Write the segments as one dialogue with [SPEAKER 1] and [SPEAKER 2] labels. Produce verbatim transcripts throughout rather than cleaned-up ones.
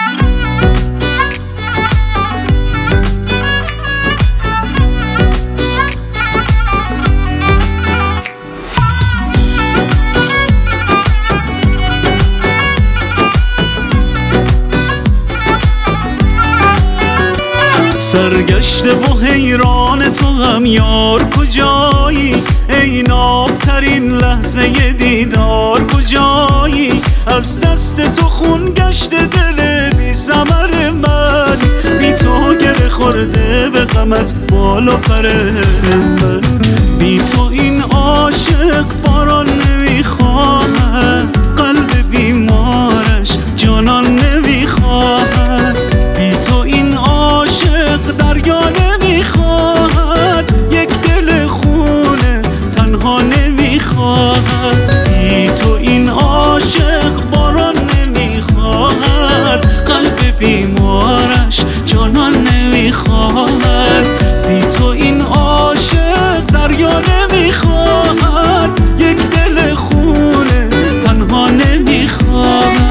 [SPEAKER 1] سرگشته و حیران تو هم یار کجایی؟ ای نابترین لحظه دیدار کجایی؟ از دست تو خون گشته دل بی ثمر من، بی تو گره خورده به غمت بال و پر من. بی تو این عاشق باران نمیخواهد، قلب بیمارش جانان نمیخواهد. بی تو این عاشق دریا نمیخواهد، یک دل خونه تنها نمیخواهد. بی تو این عاشق باران نمیخواهد، قلب بیمارش جانان نمیخواهد. بی تو این عاشق دریا نمیخواهد، یک دل خونه تنها نمیخواهد.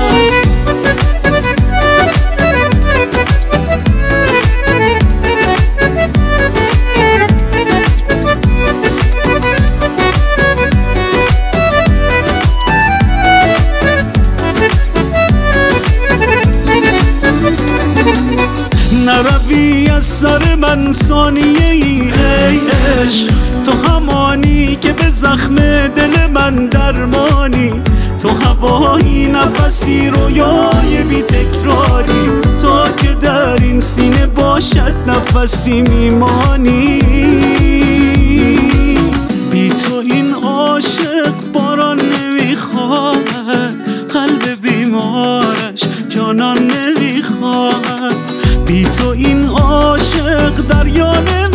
[SPEAKER 1] نروی از سر من ثانیه ای ای عشق، تو همانی که به زخم دل من درمانی. تو هوایی نفسی رویای بی تکراری، تا که در این سینه باشد نفسی میمانی. بی تو این عاشق باران نمیخواهد، قلب بیمارش جانان نمیخواهد. بی تو این عاشق دریا نمیخواهد،